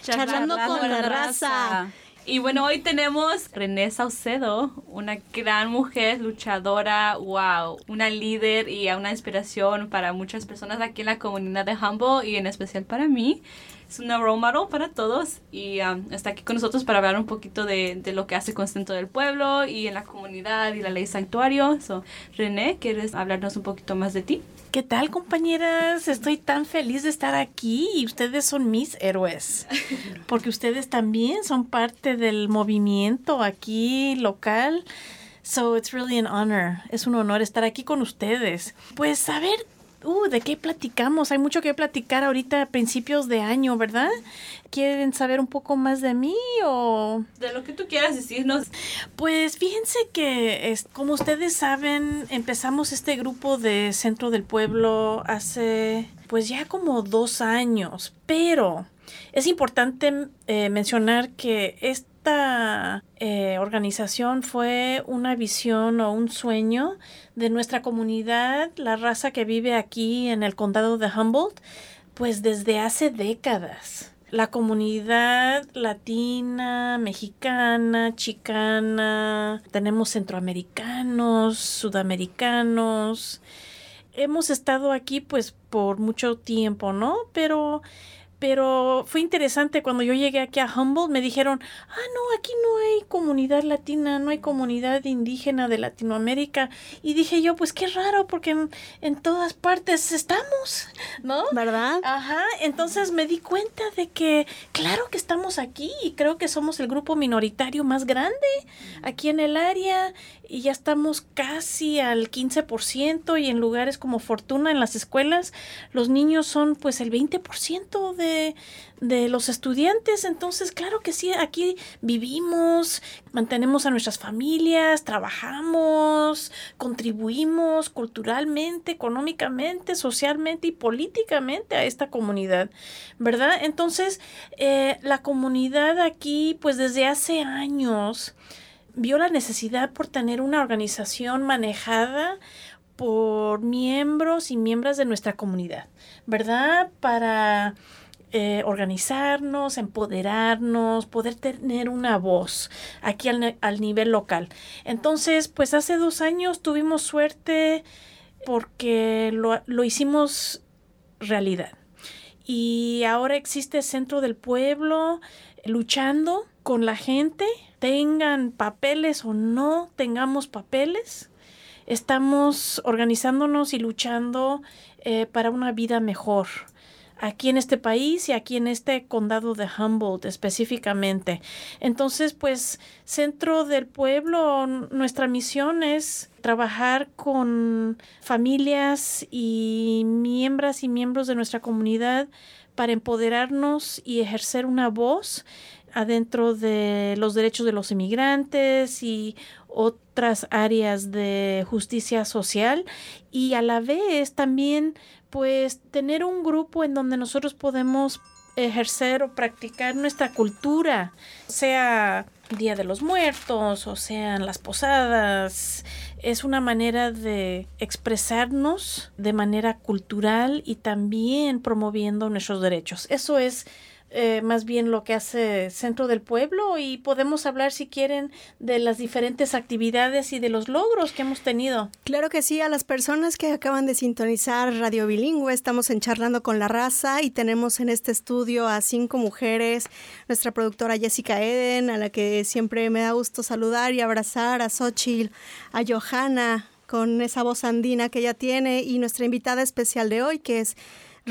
Charlando con la raza. Y bueno, hoy tenemos René Saucedo, una gran mujer luchadora, wow, una líder y una inspiración para muchas personas aquí en la comunidad de Humboldt y en especial para mí. Es una role model para todos y está aquí con nosotros para hablar un poquito de lo que hace con Centro del Pueblo y en la comunidad y la ley santuario. So, René, ¿quieres hablarnos un poquito más de ti? ¿Qué tal, compañeras? Estoy tan feliz de estar aquí y ustedes son mis héroes, porque ustedes también son parte del movimiento aquí local. So it's really an honor. Es un honor estar aquí con ustedes. Pues a ver, ¿de qué platicamos? Hay mucho que platicar ahorita a principios de año, ¿verdad? ¿Quieren saber un poco más de mí o...? De lo que tú quieras decirnos. Pues fíjense que, como ustedes saben, empezamos este grupo de Centro del Pueblo hace, pues ya como 2 años. Pero es importante mencionar que esta organización fue una visión o un sueño de nuestra comunidad, la raza que vive aquí en el condado de Humboldt, pues desde hace décadas. La comunidad latina, mexicana, chicana, tenemos centroamericanos, sudamericanos. Hemos estado aquí pues por mucho tiempo, ¿no? Pero fue interesante cuando yo llegué aquí a Humboldt, me dijeron, no, aquí no hay comunidad latina, no hay comunidad indígena de Latinoamérica. Y dije yo, pues qué raro, porque en todas partes estamos, ¿no? ¿Verdad? Ajá, entonces me di cuenta de que claro que estamos aquí y creo que somos el grupo minoritario más grande aquí en el área y ya estamos casi al 15% y en lugares como Fortuna, en las escuelas, los niños son pues el 20% de los estudiantes. Entonces, claro que sí, aquí vivimos, mantenemos a nuestras familias, trabajamos, contribuimos culturalmente, económicamente, socialmente y políticamente a esta comunidad, ¿verdad? Entonces, la comunidad aquí, pues desde hace años, vio la necesidad por tener una organización manejada por miembros y miembros de nuestra comunidad, ¿verdad? Para organizarnos, empoderarnos, poder tener una voz aquí al nivel local. Entonces, pues hace 2 años tuvimos suerte porque lo hicimos realidad. Y ahora existe Centro del Pueblo luchando con la gente, tengan papeles o no tengamos papeles. Estamos organizándonos y luchando para una vida mejor aquí en este país y aquí en este condado de Humboldt específicamente. Entonces, pues, Centro del Pueblo, nuestra misión es trabajar con familias y miembros de nuestra comunidad para empoderarnos y ejercer una voz adentro de los derechos de los inmigrantes y otras áreas de justicia social y a la vez también pues tener un grupo en donde nosotros podemos ejercer o practicar nuestra cultura, sea Día de los Muertos o sean las posadas. Es una manera de expresarnos de manera cultural y también promoviendo nuestros derechos. Eso es más bien lo que hace Centro del Pueblo y podemos hablar si quieren de las diferentes actividades y de los logros que hemos tenido. Claro que sí, a las personas que acaban de sintonizar Radio Bilingüe, estamos en Charlando con la Raza y tenemos en este estudio a 5 mujeres, nuestra productora Jessica Eden, a la que siempre me da gusto saludar y abrazar, a Xochitl, a Johanna, con esa voz andina que ella tiene, y nuestra invitada especial de hoy, que es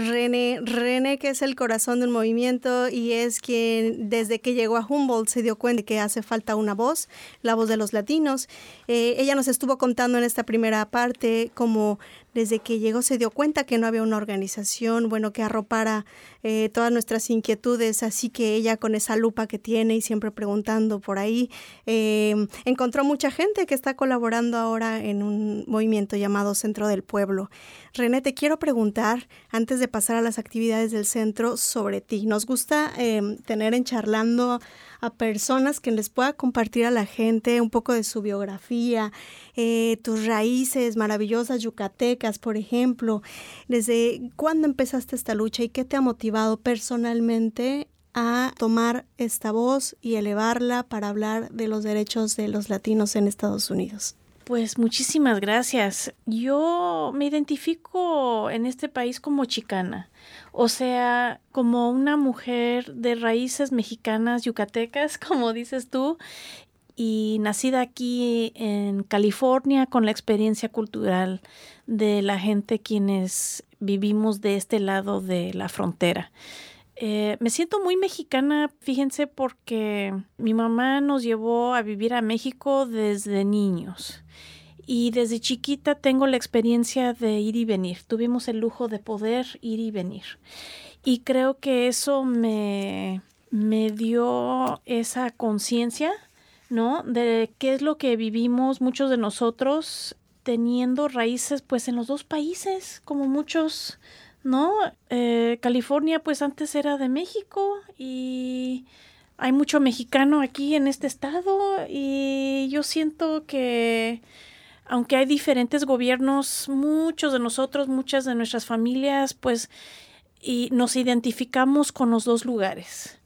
René, que es el corazón del movimiento y es quien desde que llegó a Humboldt se dio cuenta de que hace falta una voz, la voz de los latinos. Ella nos estuvo contando en esta primera parte cómo desde que llegó se dio cuenta que no había una organización, que arropara todas nuestras inquietudes, así que ella con esa lupa que tiene y siempre preguntando por ahí, encontró mucha gente que está colaborando ahora en un movimiento llamado Centro del Pueblo. René, te quiero preguntar, antes de pasar a las actividades del centro, sobre ti. Nos gusta tener en Charlando a personas que les pueda compartir a la gente un poco de su biografía, tus raíces maravillosas yucatecas, por ejemplo. ¿Desde cuándo empezaste esta lucha y qué te ha motivado personalmente a tomar esta voz y elevarla para hablar de los derechos de los latinos en Estados Unidos? Pues muchísimas gracias. Yo me identifico en este país como chicana, o sea, como una mujer de raíces mexicanas, yucatecas, como dices tú, y nacida aquí en California con la experiencia cultural de la gente quienes vivimos de este lado de la frontera. Me siento muy mexicana, fíjense, porque mi mamá nos llevó a vivir a México desde niños. Y desde chiquita tengo la experiencia de ir y venir. Tuvimos el lujo de poder ir y venir. Y creo que eso me dio esa conciencia, ¿no? De qué es lo que vivimos muchos de nosotros teniendo raíces pues en los dos países, como muchos, ¿no? California pues antes era de México y hay mucho mexicano aquí en este estado y yo siento que aunque hay diferentes gobiernos, muchos de nosotros, muchas de nuestras familias pues y nos identificamos con los dos lugares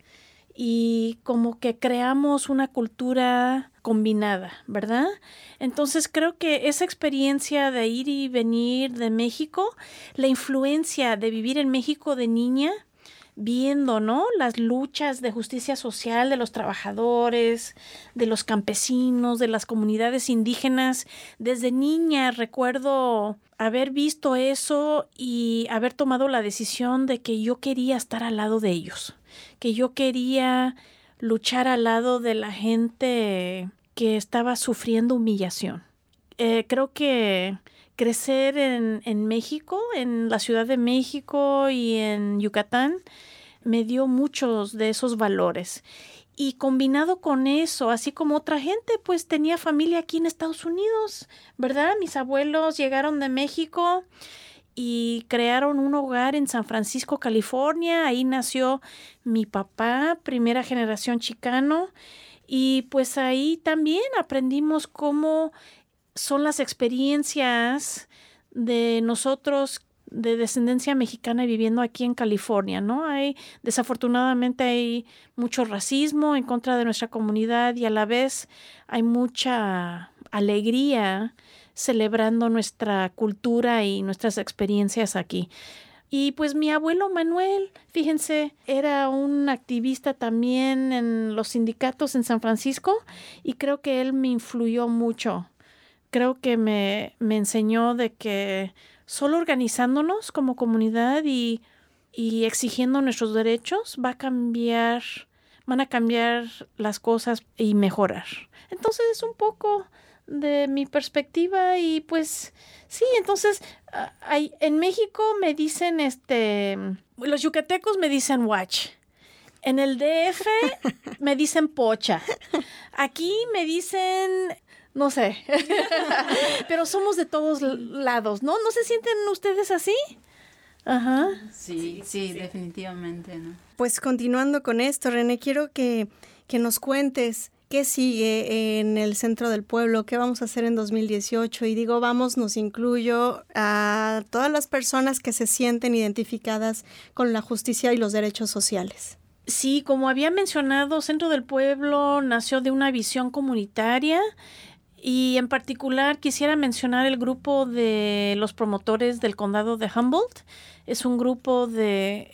y como que creamos una cultura combinada, ¿verdad? Entonces creo que esa experiencia de ir y venir de México, la influencia de vivir en México de niña, viendo, ¿no?, las luchas de justicia social de los trabajadores, de los campesinos, de las comunidades indígenas. Desde niña recuerdo haber visto eso y haber tomado la decisión de que yo quería estar al lado de ellos, que yo quería luchar al lado de la gente que estaba sufriendo humillación. Creo que crecer en México, en la Ciudad de México y en Yucatán, me dio muchos de esos valores. Y combinado con eso, así como otra gente, pues tenía familia aquí en Estados Unidos, ¿verdad? Mis abuelos llegaron de México y crearon un hogar en San Francisco, California. Ahí nació mi papá, primera generación chicano. Y pues ahí también aprendimos cómo son las experiencias de nosotros de descendencia mexicana viviendo aquí en California, ¿no? Desafortunadamente hay mucho racismo en contra de nuestra comunidad y a la vez hay mucha alegría celebrando nuestra cultura y nuestras experiencias aquí. Y pues mi abuelo Manuel, fíjense, era un activista también en los sindicatos en San Francisco y creo que él me influyó mucho. Creo que me enseñó de que solo organizándonos como comunidad y exigiendo nuestros derechos van a cambiar las cosas y mejorar. Entonces es un poco de mi perspectiva y pues sí, entonces en México me dicen los yucatecos me dicen watch. En el DF me dicen pocha. Aquí me dicen no sé, pero somos de todos lados, ¿no? ¿No se sienten ustedes así? Ajá. Sí, definitivamente, ¿no? Pues continuando con esto, René, quiero que nos cuentes qué sigue en el centro del pueblo, qué vamos a hacer en 2018. Y digo, vamos, nos incluyo a todas las personas que se sienten identificadas con la justicia y los derechos sociales. Sí, como había mencionado, Centro del Pueblo nació de una visión comunitaria. Y en particular quisiera mencionar el grupo de los promotores del condado de Humboldt. Es un grupo de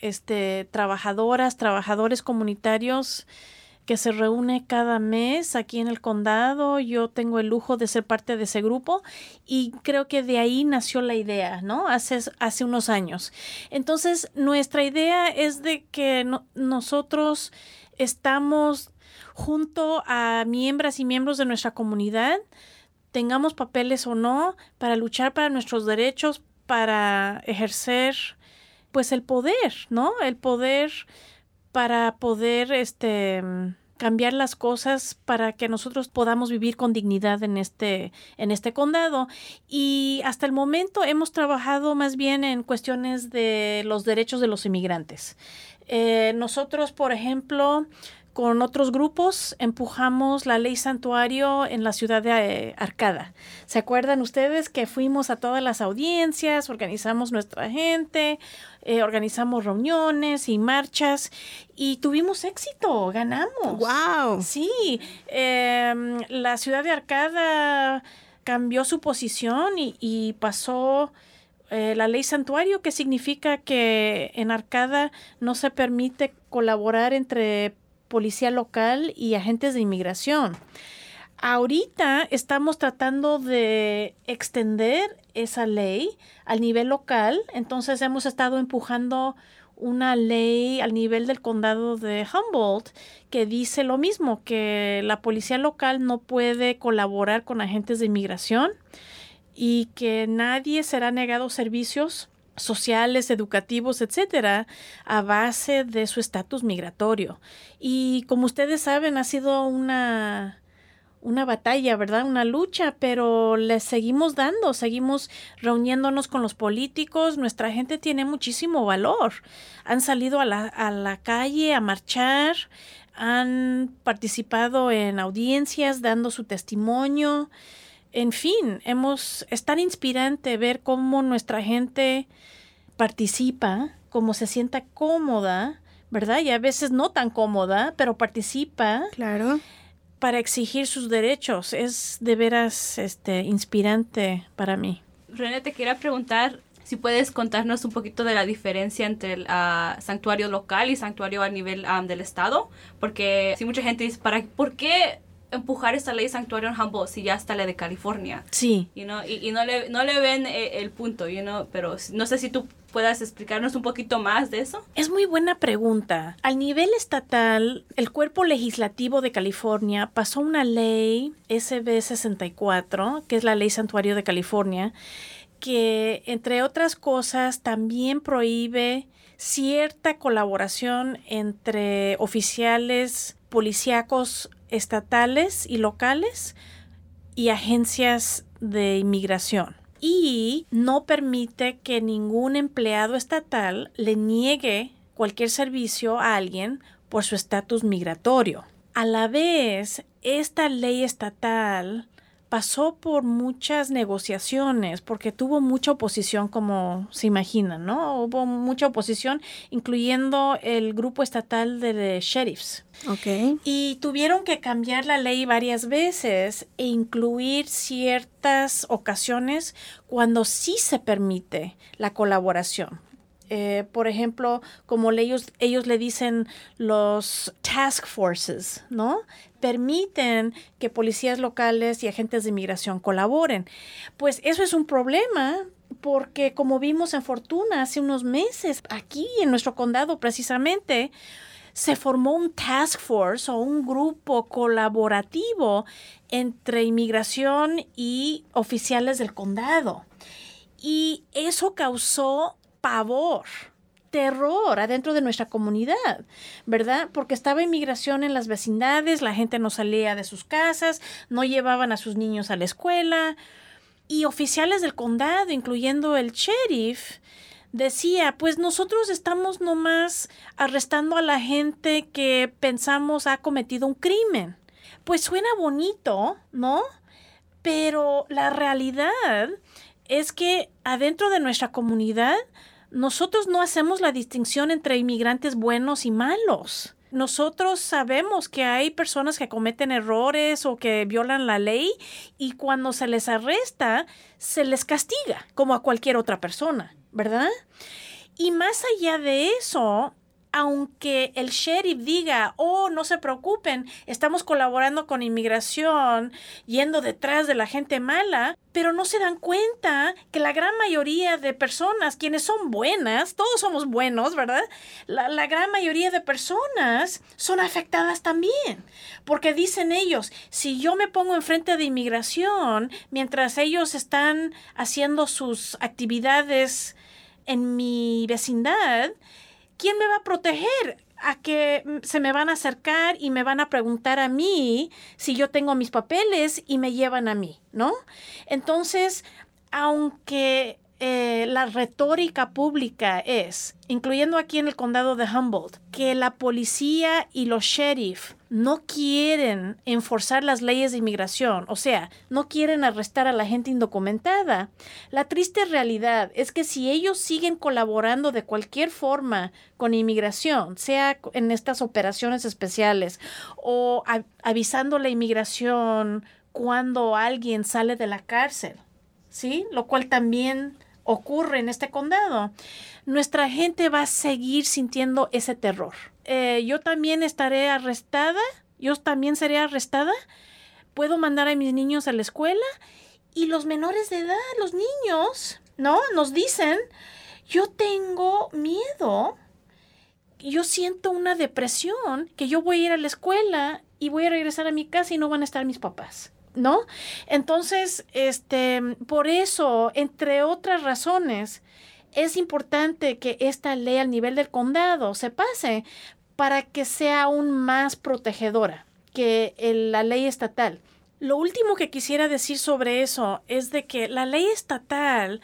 trabajadores comunitarios que se reúne cada mes aquí en el condado. Yo tengo el lujo de ser parte de ese grupo y creo que de ahí nació la idea, ¿no? Hace unos años. Entonces, nuestra idea es de que nosotros estamos junto a miembros y miembros de nuestra comunidad, tengamos papeles o no, para luchar para nuestros derechos, para ejercer pues el poder, ¿no? El poder para poder cambiar las cosas para que nosotros podamos vivir con dignidad en este condado. Y hasta el momento hemos trabajado más bien en cuestiones de los derechos de los inmigrantes. Nosotros, por ejemplo, con otros grupos empujamos la ley santuario en la ciudad de Arcata. ¿Se acuerdan ustedes que fuimos a todas las audiencias, organizamos nuestra gente, organizamos reuniones y marchas y tuvimos éxito, ganamos? ¡Wow! Sí, la ciudad de Arcata cambió su posición y pasó la ley santuario, que significa que en Arcata no se permite colaborar entre policía local y agentes de inmigración. Ahorita estamos tratando de extender esa ley al nivel local, entonces hemos estado empujando una ley al nivel del condado de Humboldt que dice lo mismo, que la policía local no puede colaborar con agentes de inmigración y que nadie será negado servicios sociales, educativos, etcétera, a base de su estatus migratorio. Y como ustedes saben, ha sido una batalla, ¿verdad? Una lucha, pero les seguimos dando, seguimos reuniéndonos con los políticos. Nuestra gente tiene muchísimo valor. Han salido a la calle a marchar, han participado en audiencias dando su testimonio. En fin, es tan inspirante ver cómo nuestra gente participa, cómo se sienta cómoda, ¿verdad? Y a veces no tan cómoda, pero participa. Claro. Para exigir sus derechos. Es de veras inspirante para mí. René, te quería preguntar si puedes contarnos un poquito de la diferencia entre el santuario local y santuario a nivel del estado, porque si mucha gente dice, ¿por qué empujar esta ley de santuario en Humboldt si ya está la de California? Sí. Y no le ven el punto, pero no sé si tú puedas explicarnos un poquito más de eso. Es muy buena pregunta. Al nivel estatal, el cuerpo legislativo de California pasó una ley SB 64, que es la ley santuario de California, que entre otras cosas también prohíbe cierta colaboración entre oficiales policíacos estatales y locales y agencias de inmigración. Y no permite que ningún empleado estatal le niegue cualquier servicio a alguien por su estatus migratorio. A la vez, esta ley estatal pasó por muchas negociaciones porque tuvo mucha oposición, como se imaginan, ¿no? Hubo mucha oposición, incluyendo el grupo estatal de sheriffs. Ok. Y tuvieron que cambiar la ley varias veces e incluir ciertas ocasiones cuando sí se permite la colaboración. Por ejemplo, como ellos le dicen los task forces, ¿no? Permiten que policías locales y agentes de inmigración colaboren. Pues eso es un problema porque, como vimos en Fortuna hace unos meses, aquí en nuestro condado precisamente, se formó un task force o un grupo colaborativo entre inmigración y oficiales del condado. Y eso causó pavor, terror adentro de nuestra comunidad, ¿verdad? Porque estaba inmigración en las vecindades, la gente no salía de sus casas, no llevaban a sus niños a la escuela. Y oficiales del condado, incluyendo el sheriff, decía, pues nosotros estamos nomás arrestando a la gente que pensamos ha cometido un crimen. Pues suena bonito, ¿no? Pero la realidad es que adentro de nuestra comunidad nosotros no hacemos la distinción entre inmigrantes buenos y malos. Nosotros sabemos que hay personas que cometen errores o que violan la ley y cuando se les arresta, se les castiga como a cualquier otra persona, ¿verdad? Y más allá de eso, aunque el sheriff diga, oh, no se preocupen, estamos colaborando con inmigración, yendo detrás de la gente mala, pero no se dan cuenta que la gran mayoría de personas, quienes son buenas, todos somos buenos, ¿verdad? La gran mayoría de personas son afectadas también, porque dicen ellos, si yo me pongo enfrente de inmigración, mientras ellos están haciendo sus actividades en mi vecindad, ¿quién me va a proteger? A que se me van a acercar y me van a preguntar a mí si yo tengo mis papeles y me llevan a mí, ¿no? Entonces, aunque la retórica pública es, incluyendo aquí en el condado de Humboldt, que la policía y los sheriff no quieren enforzar las leyes de inmigración, o sea, no quieren arrestar a la gente indocumentada. La triste realidad es que si ellos siguen colaborando de cualquier forma con inmigración, sea en estas operaciones especiales o avisando la inmigración cuando alguien sale de la cárcel, ¿sí? Lo cual también ocurre en este condado, nuestra gente va a seguir sintiendo ese terror. Yo también seré arrestada, puedo mandar a mis niños a la escuela y los menores de edad, los niños, ¿no? Nos dicen, yo tengo miedo, yo siento una depresión, que yo voy a ir a la escuela y voy a regresar a mi casa y no van a estar mis papás, ¿no? Entonces, por eso, entre otras razones, es importante que esta ley al nivel del condado se pase para que sea aún más protegedora que la ley estatal. Lo último que quisiera decir sobre eso es de que la ley estatal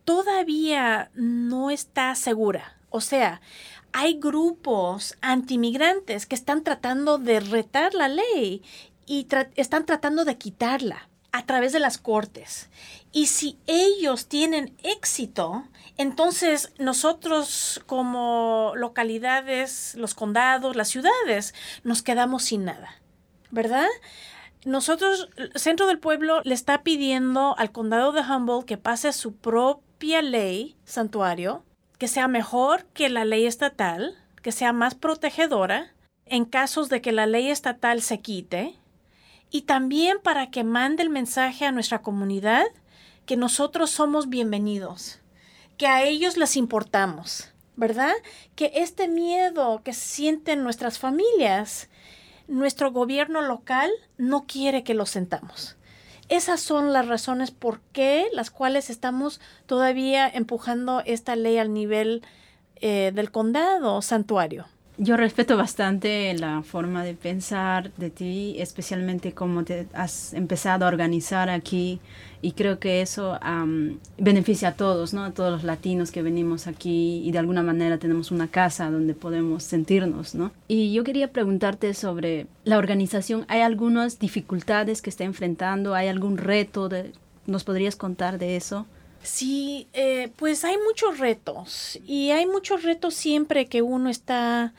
todavía no está segura. O sea, hay grupos antimigrantes que están tratando de retar la ley y están tratando de quitarla a través de las cortes. Y si ellos tienen éxito, entonces nosotros como localidades, los condados, las ciudades, nos quedamos sin nada, ¿verdad? Nosotros, Centro del Pueblo le está pidiendo al condado de Humboldt que pase su propia ley santuario, que sea mejor que la ley estatal, que sea más protegedora en casos de que la ley estatal se quite, y también para que mande el mensaje a nuestra comunidad que nosotros somos bienvenidos, que a ellos les importamos, ¿verdad? Que este miedo que sienten nuestras familias, nuestro gobierno local no quiere que lo sentamos. Esas son las razones por qué, las cuales estamos todavía empujando esta ley al nivel del condado santuario. Yo respeto bastante la forma de pensar de ti, especialmente cómo te has empezado a organizar aquí, y creo que eso beneficia a todos, ¿no? A todos los latinos que venimos aquí y de alguna manera tenemos una casa donde podemos sentirnos, ¿no? Y yo quería preguntarte sobre la organización. ¿Hay algunas dificultades que está enfrentando? ¿Hay algún reto? ¿Nos podrías contar de eso? Sí, pues hay muchos retos, y hay muchos retos siempre que uno está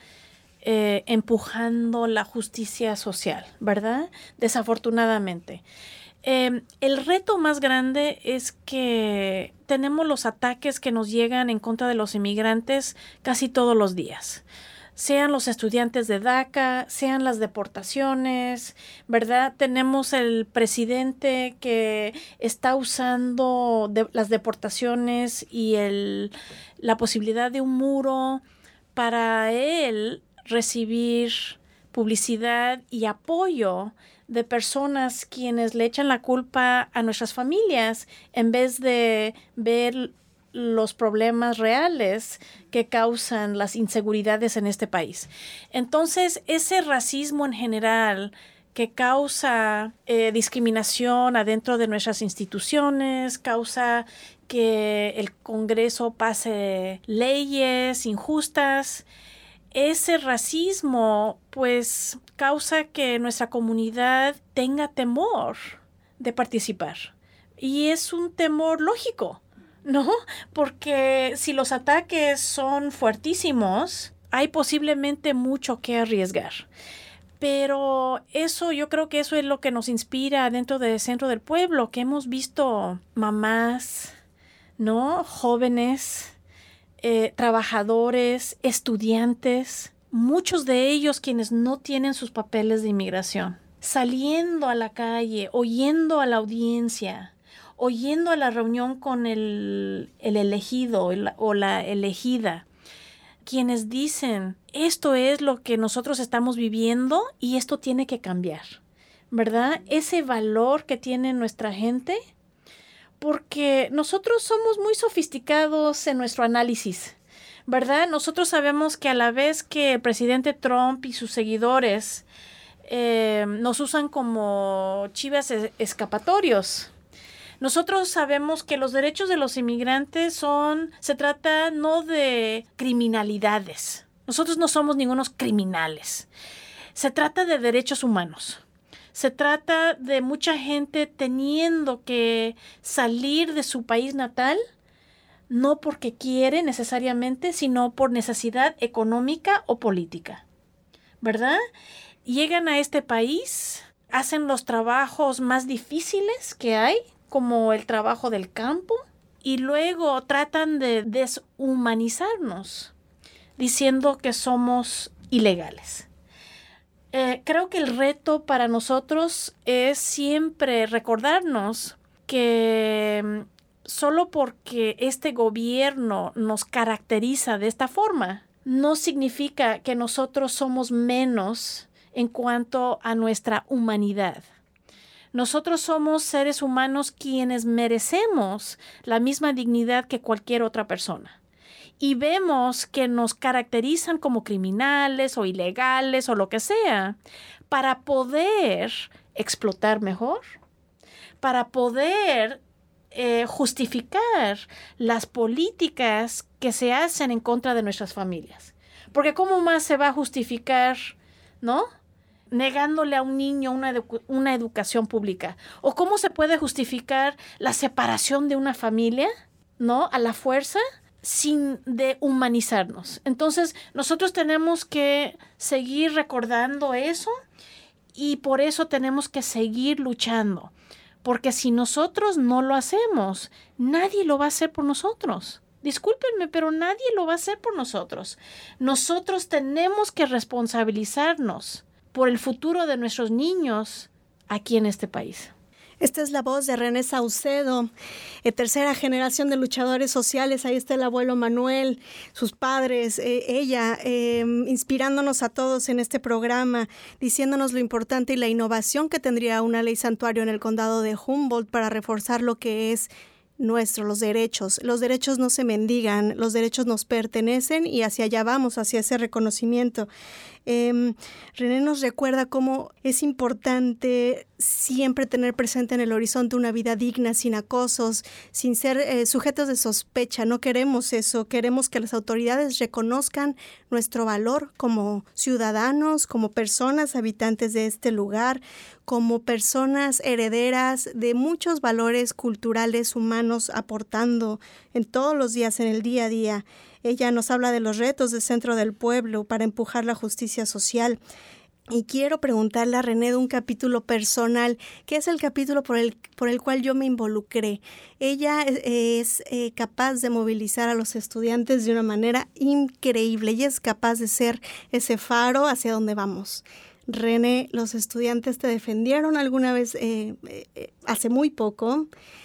empujando la justicia social, ¿verdad? Desafortunadamente. El reto más grande es que tenemos los ataques que nos llegan en contra de los inmigrantes casi todos los días. Sean los estudiantes de DACA, sean las deportaciones, ¿verdad? Tenemos el presidente que está usando las deportaciones y la posibilidad de un muro para él recibir publicidad y apoyo de personas quienes le echan la culpa a nuestras familias en vez de ver los problemas reales que causan las inseguridades en este país. Entonces, ese racismo en general que causa discriminación adentro de nuestras instituciones, causa que el Congreso pase leyes injustas, ese racismo pues causa que nuestra comunidad tenga temor de participar. Y es un temor lógico, ¿no? Porque si los ataques son fuertísimos, hay posiblemente mucho que arriesgar. Pero yo creo que eso es lo que nos inspira dentro del Centro del Pueblo, que hemos visto mamás, ¿no? Jóvenes, trabajadores, estudiantes, muchos de ellos quienes no tienen sus papeles de inmigración, saliendo a la calle, oyendo a la audiencia, oyendo a la reunión con el elegido o la elegida, quienes dicen, esto es lo que nosotros estamos viviendo y esto tiene que cambiar, ¿verdad? Ese valor que tiene nuestra gente, porque nosotros somos muy sofisticados en nuestro análisis, ¿verdad? Nosotros sabemos que a la vez que el presidente Trump y sus seguidores nos usan como chivas expiatorios, Nosotros sabemos que los derechos de los inmigrantes se trata no de criminalidades. Nosotros no somos ningunos criminales. Se trata de derechos humanos. Se trata de mucha gente teniendo que salir de su país natal, no porque quiere necesariamente, sino por necesidad económica o política, ¿verdad? Llegan a este país, hacen los trabajos más difíciles que hay, como el trabajo del campo, y luego tratan de deshumanizarnos, diciendo que somos ilegales. Creo que el reto para nosotros es siempre recordarnos que solo porque este gobierno nos caracteriza de esta forma, no significa que nosotros somos menos en cuanto a nuestra humanidad. Nosotros somos seres humanos quienes merecemos la misma dignidad que cualquier otra persona. Y vemos que nos caracterizan como criminales o ilegales o lo que sea para poder explotar mejor, para poder justificar las políticas que se hacen en contra de nuestras familias. Porque ¿cómo más se va a justificar, no?, negándole a un niño una educación pública? ¿O cómo se puede justificar la separación de una familia, no?, a la fuerza, sin dehumanizarnos? Entonces, nosotros tenemos que seguir recordando eso y por eso tenemos que seguir luchando. Porque si nosotros no lo hacemos, nadie lo va a hacer por nosotros. Discúlpenme, pero nadie lo va a hacer por nosotros. Nosotros tenemos que responsabilizarnos por el futuro de nuestros niños aquí en este país. Esta es la voz de René Saucedo, tercera generación de luchadores sociales. Ahí está el abuelo Manuel, sus padres, ella, inspirándonos a todos en este programa, diciéndonos lo importante y la innovación que tendría una ley santuario en el condado de Humboldt para reforzar lo que es nuestro, los derechos. Los derechos no se mendigan, los derechos nos pertenecen y hacia allá vamos, hacia ese reconocimiento. René nos recuerda cómo es importante siempre tener presente en el horizonte una vida digna, sin acosos, sin ser sujetos de sospecha. No queremos eso, queremos que las autoridades reconozcan nuestro valor como ciudadanos, como personas habitantes de este lugar, como personas herederas de muchos valores culturales humanos, aportando en todos los días, en el día a día. Ella nos habla de los retos del centro del pueblo para empujar la justicia social. Y quiero preguntarle a René de un capítulo personal, que es el capítulo por el cual yo me involucré. Ella es capaz de movilizar a los estudiantes de una manera increíble. Ella es capaz de ser ese faro hacia donde vamos. René, los estudiantes te defendieron alguna vez hace muy poco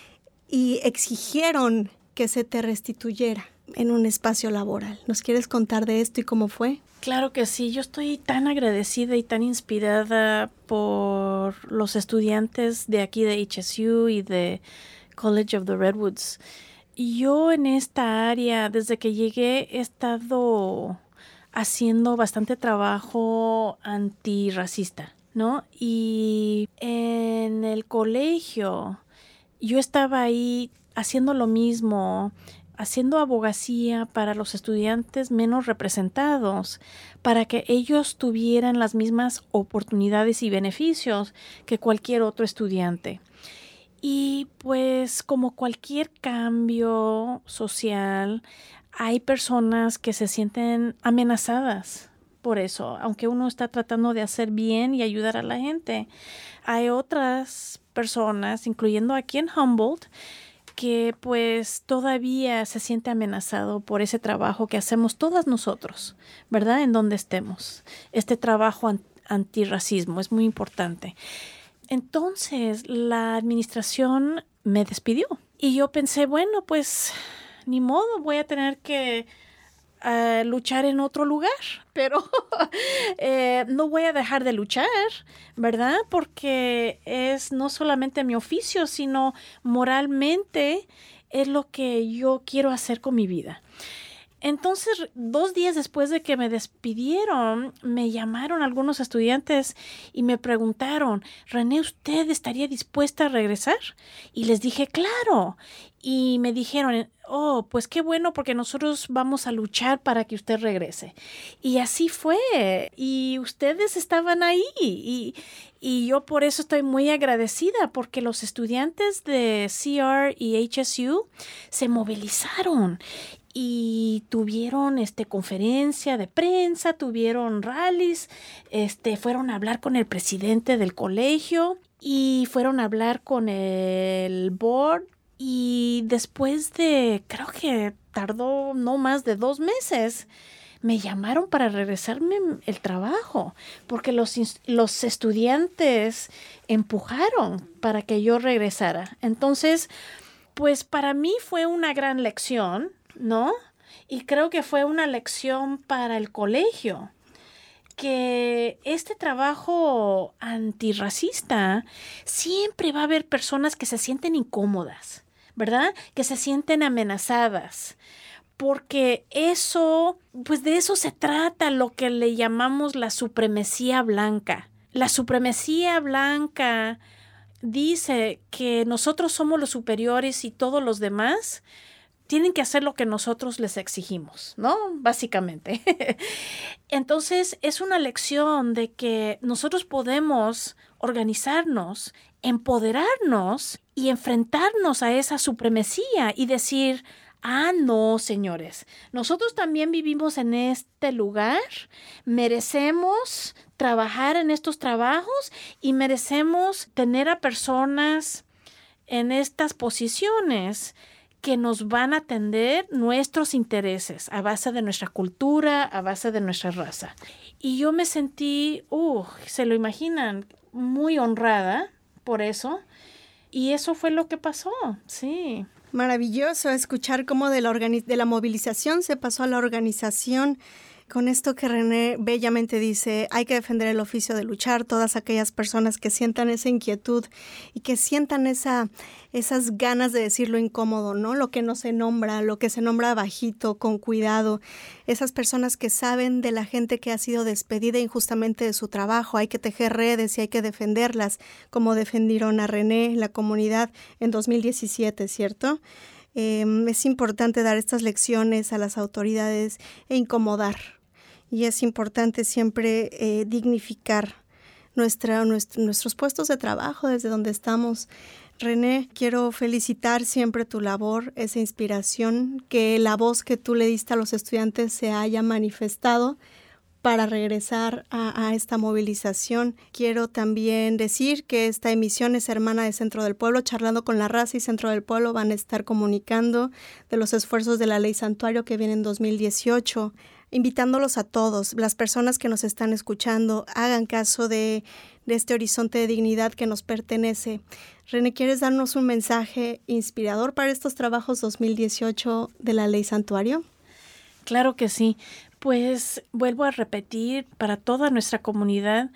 y exigieron que se te restituyera en un espacio laboral. ¿Nos quieres contar de esto y cómo fue? Claro que sí. Yo estoy tan agradecida y tan inspirada por los estudiantes de aquí de HSU y de College of the Redwoods. Yo en esta área, desde que llegué, he estado haciendo bastante trabajo antirracista, ¿no? Y en el colegio yo estaba ahí haciendo lo mismo, haciendo abogacía para los estudiantes menos representados, para que ellos tuvieran las mismas oportunidades y beneficios que cualquier otro estudiante. Y pues como cualquier cambio social, hay personas que se sienten amenazadas por eso, aunque uno está tratando de hacer bien y ayudar a la gente. Hay otras personas, incluyendo aquí en Humboldt, que pues todavía se siente amenazado por ese trabajo que hacemos todas nosotros, ¿verdad? En donde estemos. Este trabajo antirracismo es muy importante. Entonces, la administración me despidió. Y yo pensé, bueno, pues ni modo, voy a tener que luchar en otro lugar, pero no voy a dejar de luchar, ¿verdad? Porque es no solamente mi oficio, sino moralmente es lo que yo quiero hacer con mi vida. Entonces, 2 días después de que me despidieron, me llamaron algunos estudiantes y me preguntaron, René, ¿usted estaría dispuesta a regresar? Y les dije, claro. Y me dijeron, oh, pues qué bueno, porque nosotros vamos a luchar para que usted regrese. Y así fue. Y ustedes estaban ahí. Y yo por eso estoy muy agradecida, porque los estudiantes de CR y HSU se movilizaron. Y tuvieron conferencia de prensa, tuvieron rallies, fueron a hablar con el presidente del colegio y fueron a hablar con el board. Y después de, creo que tardó no más de 2 meses, me llamaron para regresarme el trabajo, porque los estudiantes empujaron para que yo regresara. Entonces, pues para mí fue una gran lección, ¿no? Y creo que fue una lección para el colegio, que este trabajo antirracista siempre va a haber personas que se sienten incómodas, ¿verdad? Que se sienten amenazadas, porque eso, pues de eso se trata lo que le llamamos la supremacía blanca. La supremacía blanca dice que nosotros somos los superiores y todos los demás tienen que hacer lo que nosotros les exigimos, ¿no? Básicamente. Entonces, es una lección de que nosotros podemos organizarnos, empoderarnos y enfrentarnos a esa supremacía y decir, no, señores, nosotros también vivimos en este lugar, merecemos trabajar en estos trabajos y merecemos tener a personas en estas posiciones que nos van a atender nuestros intereses a base de nuestra cultura, a base de nuestra raza. Y yo me sentí, se lo imaginan, muy honrada por eso. Y eso fue lo que pasó, sí. Maravilloso escuchar cómo de la movilización se pasó a la organización. Con esto que René bellamente dice, hay que defender el oficio de luchar, todas aquellas personas que sientan esa inquietud y que sientan esas ganas de decir lo incómodo, ¿no? Lo que no se nombra, lo que se nombra bajito, con cuidado. Esas personas que saben de la gente que ha sido despedida injustamente de su trabajo, hay que tejer redes y hay que defenderlas, como defendieron a René, la comunidad, en 2017, ¿cierto? Es importante dar estas lecciones a las autoridades e incomodar. Y es importante siempre dignificar nuestros puestos de trabajo desde donde estamos. René, quiero felicitar siempre tu labor, esa inspiración, que la voz que tú le diste a los estudiantes se haya manifestado para regresar a esta movilización. Quiero también decir que esta emisión es hermana de Centro del Pueblo. Charlando con la Raza y Centro del Pueblo van a estar comunicando de los esfuerzos de la Ley Santuario que viene en 2018. Invitándolos a todos, las personas que nos están escuchando, hagan caso de este horizonte de dignidad que nos pertenece. René, ¿quieres darnos un mensaje inspirador para estos trabajos 2018 de la Ley Santuario? Claro que sí. Pues vuelvo a repetir para toda nuestra comunidad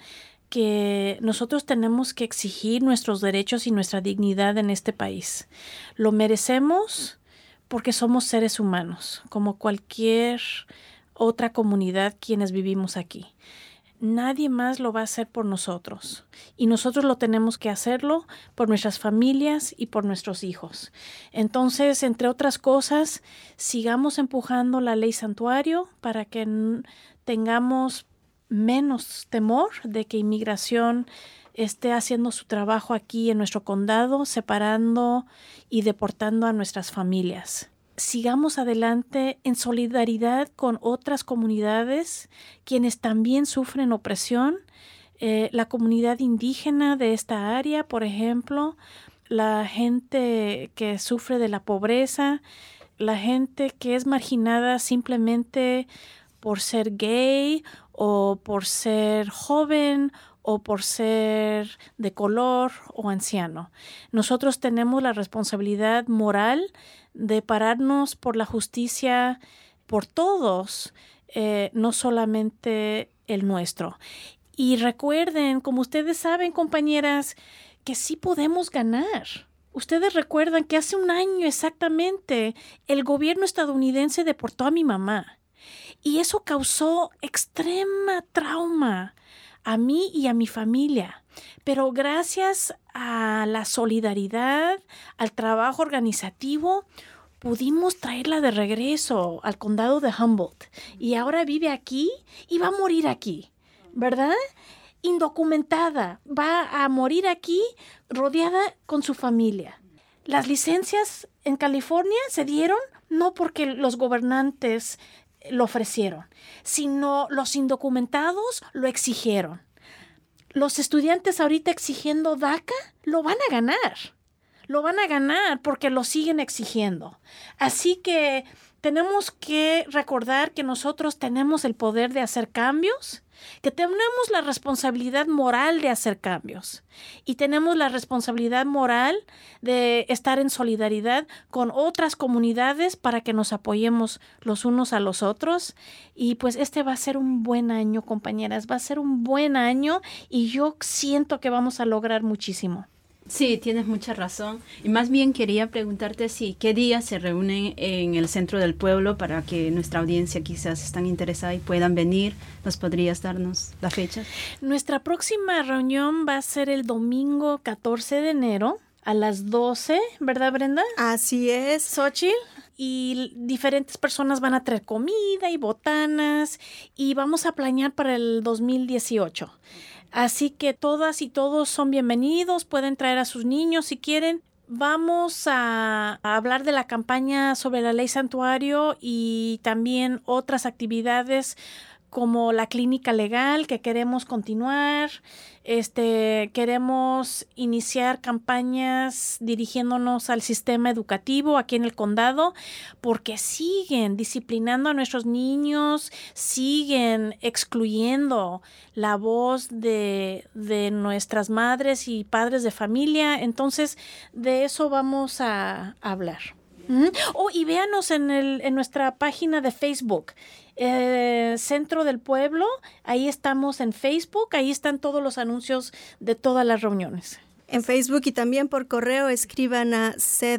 que nosotros tenemos que exigir nuestros derechos y nuestra dignidad en este país. Lo merecemos porque somos seres humanos, como cualquier otra comunidad quienes vivimos aquí. Nadie más lo va a hacer por nosotros y nosotros lo tenemos que hacerlo por nuestras familias y por nuestros hijos. Entonces, entre otras cosas, sigamos empujando la Ley Santuario para que tengamos menos temor de que inmigración esté haciendo su trabajo aquí en nuestro condado, separando y deportando a nuestras familias. Sigamos adelante en solidaridad con otras comunidades quienes también sufren opresión. La comunidad indígena de esta área, por ejemplo, la gente que sufre de la pobreza, la gente que es marginada simplemente por ser gay o por ser joven o por ser de color o anciano. Nosotros tenemos la responsabilidad moral de pararnos por la justicia por todos, no solamente el nuestro. Y recuerden, como ustedes saben, compañeras, que sí podemos ganar. Ustedes recuerdan que hace un año exactamente el gobierno estadounidense deportó a mi mamá. Y eso causó extrema trauma a mí y a mi familia. Pero gracias a la solidaridad, al trabajo organizativo, pudimos traerla de regreso al condado de Humboldt. Y ahora vive aquí y va a morir aquí, ¿verdad? Indocumentada, va a morir aquí rodeada con su familia. Las licencias en California se dieron no porque los gobernantes lo ofrecieron, sino los indocumentados lo exigieron. Los estudiantes ahorita exigiendo DACA lo van a ganar. Lo van a ganar porque lo siguen exigiendo. Así que tenemos que recordar que nosotros tenemos el poder de hacer cambios, que tenemos la responsabilidad moral de hacer cambios y tenemos la responsabilidad moral de estar en solidaridad con otras comunidades para que nos apoyemos los unos a los otros. Y pues este va a ser un buen año, compañeras, va a ser un buen año y yo siento que vamos a lograr muchísimo. Sí, tienes mucha razón. Y más bien quería preguntarte si qué días se reúnen en el centro del pueblo para que nuestra audiencia quizás están interesada y puedan venir. ¿Nos podrías darnos la fecha? Nuestra próxima reunión va a ser el domingo 14 de enero a las 12, ¿verdad, Brenda? Así es. Xochitl. Y diferentes personas van a traer comida y botanas y vamos a planear para el 2018. Así que todas y todos son bienvenidos, pueden traer a sus niños si quieren. Vamos a hablar de la campaña sobre la ley santuario y también otras actividades como la clínica legal que queremos continuar. Queremos iniciar campañas dirigiéndonos al sistema educativo aquí en el condado porque siguen disciplinando a nuestros niños, siguen excluyendo la voz de nuestras madres y padres de familia. Entonces, de eso vamos a hablar. Y véanos en nuestra página de Facebook. Centro del Pueblo, ahí estamos en Facebook, ahí están todos los anuncios de todas las reuniones. En Facebook y también por correo escriban a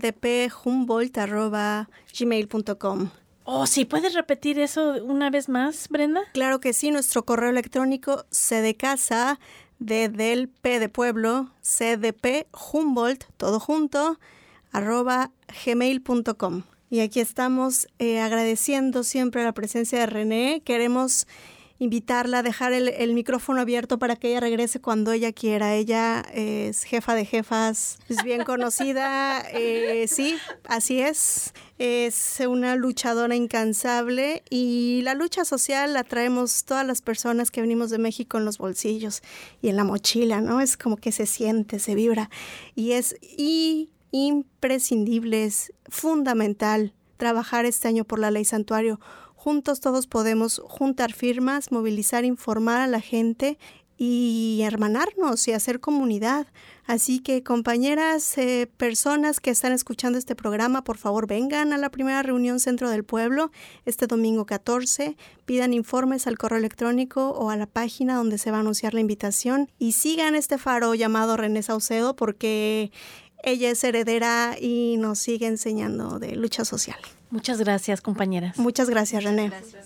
cdphumboldt@gmail.com. Oh, sí, ¿puedes repetir eso una vez más, Brenda? Claro que sí, nuestro correo electrónico cdcasa, D del P de pueblo, cdphumboldt, todo junto, @gmail.com. Y aquí estamos agradeciendo siempre la presencia de René. Queremos invitarla a dejar el micrófono abierto para que ella regrese cuando ella quiera. Ella es jefa de jefas, es bien conocida. Sí, así es. Es una luchadora incansable y la lucha social la traemos todas las personas que venimos de México en los bolsillos y en la mochila, ¿no? Es como que se siente, se vibra y es imprescindible, es fundamental trabajar este año por la ley santuario. Juntos todos podemos juntar firmas, movilizar, informar a la gente y hermanarnos y hacer comunidad. Así que, compañeras, personas que están escuchando este programa, por favor vengan a la primera reunión Centro del Pueblo este domingo 14. Pidan informes al correo electrónico o a la página donde se va a anunciar la invitación y sigan este faro llamado René Saucedo porque ella es heredera y nos sigue enseñando de lucha social. Muchas gracias, compañeras. Muchas gracias, René. Gracias.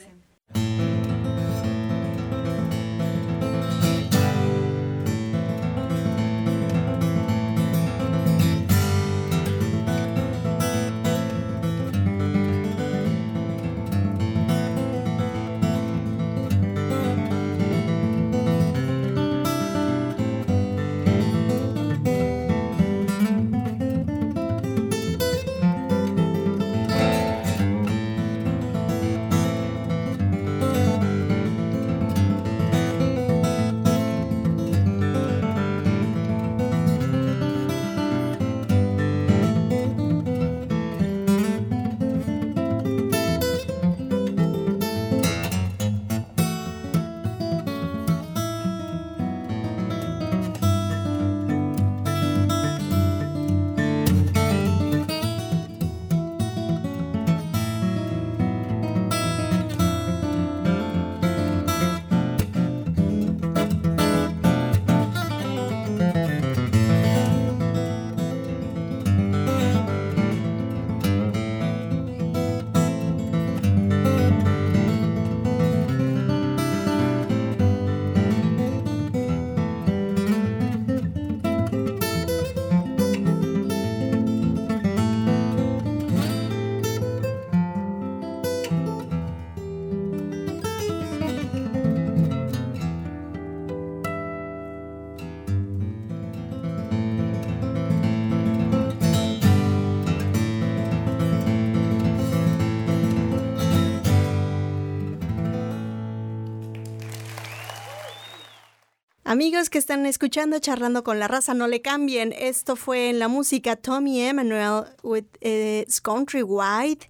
Amigos que están escuchando Charlando con la Raza, no le cambien. Esto fue en la música Tommy Emmanuel with Country White.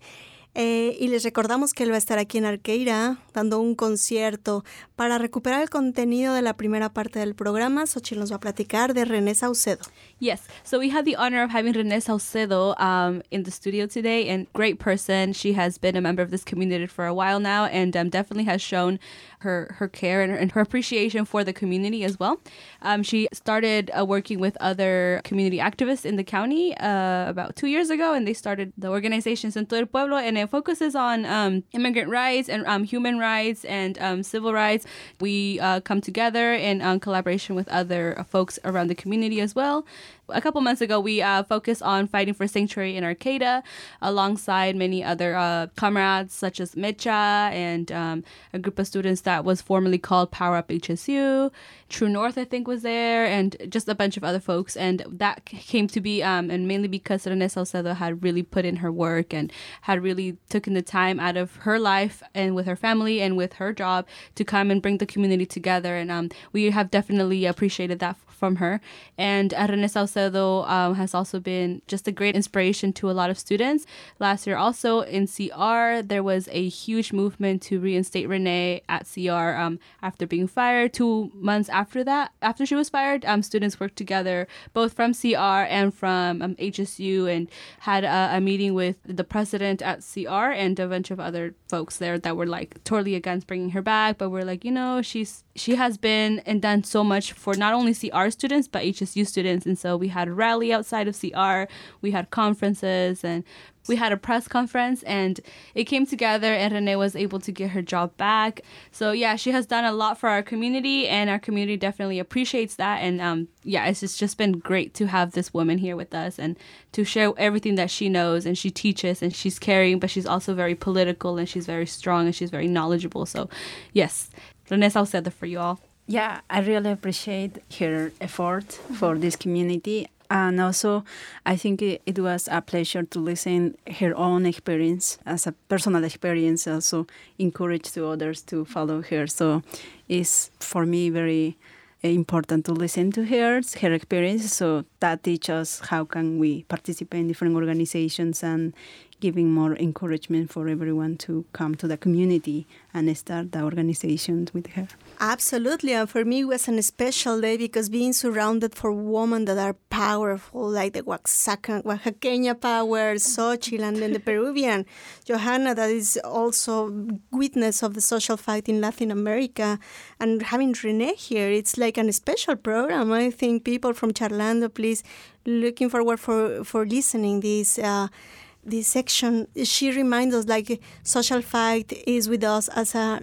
Y les recordamos que él va a estar aquí en Arqueira dando un concierto. Para recuperar el contenido de la primera parte del programa, Xochitl nos va a platicar de René Saucedo. Yes, so we had the honor of having René Saucedo in the studio today, and great person. She has been a member of this community for a while now, and definitely has shown her care and her appreciation for the community as well. She started working with other community activists in the county about 2 years ago, and they started the organization Centro del Pueblo, and it focuses on immigrant rights and human rights and civil rights. We come together in collaboration with other folks around the community as well. A couple months ago, we focused on fighting for sanctuary in Arcata alongside many other comrades such as Mecha and a group of students that was formerly called Power Up HSU. True North, I think, was there, and just a bunch of other folks. And that came to be, and mainly because René Saucedo had really put in her work and had really taken the time out of her life and with her family and with her job to come and bring the community together. And we have definitely appreciated that from her. And René Saucedo has also been just a great inspiration to a lot of students. Last year also in CR, there was a huge movement to reinstate René at CR after being fired. 2 months after that, after she was fired, students worked together both from CR and from HSU and had a meeting with the president at CR and a bunch of other folks there that were like totally against bringing her back, but we're like, you know, she has been and done so much for not only CR students but HSU students. And so we had a rally outside of CR, we had conferences, and we had a press conference, and it came together, and René was able to get her job back. So yeah, she has done a lot for our community, and our community definitely appreciates that. And yeah, it's just been great to have this woman here with us and to share everything that she knows, and she teaches, and she's caring, but she's also very political, and she's very strong, and she's very knowledgeable. So yes, René Saucedo for you all. Yeah, I really appreciate her effort for this community. And also, I think it was a pleasure to listen her own experience as a personal experience, also encourage to others to follow her. So it's, for me, very important to listen to her experience. So that teaches us how can we participate in different organizations and giving more encouragement for everyone to come to the community and start the organizations with her. Absolutely. And for me, it was a special day because being surrounded for women that are powerful, like the Oaxaqueña power, Xochitl, and then the Peruvian, Johanna, that is also witness of the social fight in Latin America. And having René here, it's like a special program. I think people from Charlando, please, looking forward for listening this section. She reminds us like social fight is with us as a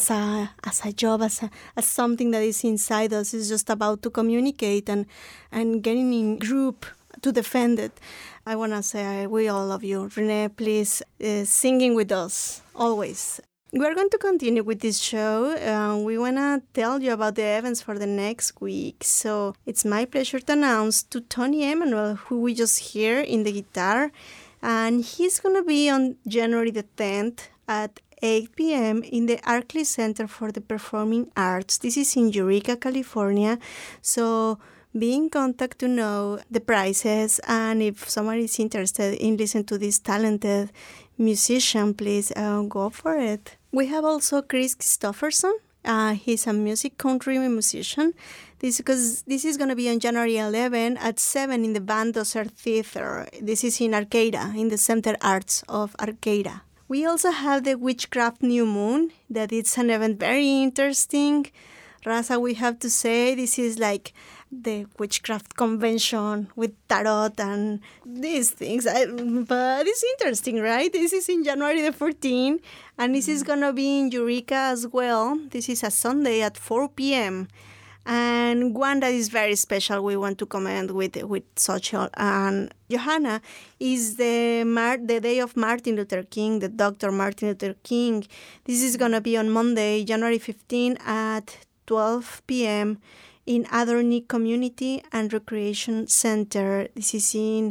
job, as something that is inside us. It's just about to communicate and getting in group to defend it. I want to say we all love you. René, please, singing with us always. We're going to continue with this show. We want to tell you about the events for the next week. So it's my pleasure to announce to Tony Emmanuel, who we just hear in the guitar. And he's going to be on January the 10th at 8 p.m. in the Arkley Center for the Performing Arts. This is in Eureka, California. So be in contact to know the prices. And if somebody is interested in listening to this talented musician, please go for it. We have also Chris Christopherson. He's a country musician. This is going to be on January 11 at 7 in the Van Dosser Theater. This is in Arcata, in the Center Arts of Arcata. We also have the Witchcraft New Moon, that it's an event very interesting. Raza, we have to say this is like the witchcraft convention with tarot and these things. But it's interesting, right? This is in January the 14th, and this is going to be in Eureka as well. This is a Sunday at 4 p.m. And one that is very special we want to comment with Xochitl and Johanna is the day of Martin Luther King, the Dr. Martin Luther King. This is going to be on Monday, January 15 at 12 p.m. in Adornic Community and Recreation Center. This is in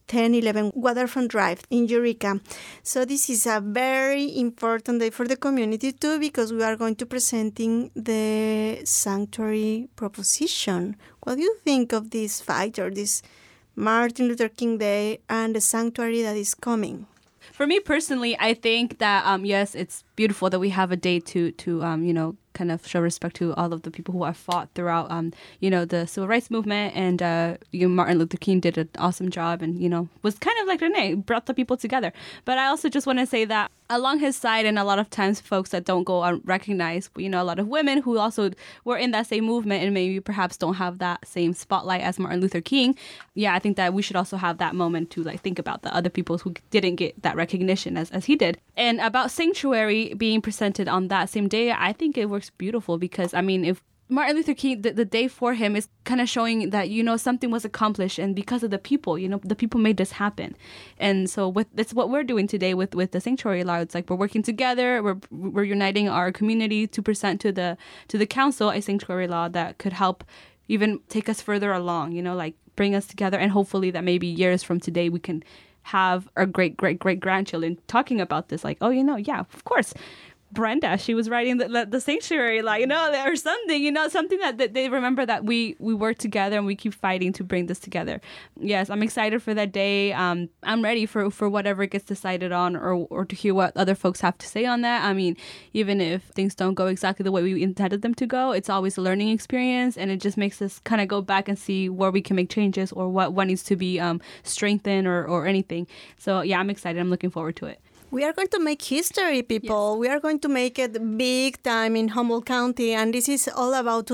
1011 Waterfront Drive in Eureka. So this is a very important day for the community too, because we are going to presenting the sanctuary proposition. What do you think of this fight, or this Martin Luther King Day and the sanctuary that is coming? For me personally, I think that, yes, it's beautiful that we have a day to kind of show respect to all of the people who have fought throughout, the civil rights movement. And, Martin Luther King did an awesome job and, was kind of like Renee, brought the people together. But I also just want to say that along his side, and a lot of times folks that don't go unrecognized, a lot of women who also were in that same movement and maybe perhaps don't have that same spotlight as Martin Luther King. Yeah, I think that we should also have that moment to think about the other people who didn't get that recognition as he did. And about Sanctuary being presented on that same day, I think it works beautiful because, if Martin Luther King, the day for him is kind of showing that, something was accomplished, and because of the people, the people made this happen. And so that's what we're doing today with the Sanctuary Law. It's like we're working together, we're uniting our community to present to the council a Sanctuary Law that could help even take us further along, bring us together, and hopefully that maybe years from today we can have our great-great-great-grandchildren talking about this, yeah, of course, Brenda, she was writing the Sanctuary Law, or something, something that they remember that we work together and we keep fighting to bring this together. Yes, I'm excited for that day. I'm ready for whatever gets decided on, or to hear what other folks have to say on that. Even if things don't go exactly the way we intended them to go, it's always a learning experience, and it just makes us kind of go back and see where we can make changes or what needs to be strengthened or anything. So yeah, I'm excited. I'm looking forward to it. We are going to make history, people. Yes. We are going to make it big time in Humboldt County, and this is all about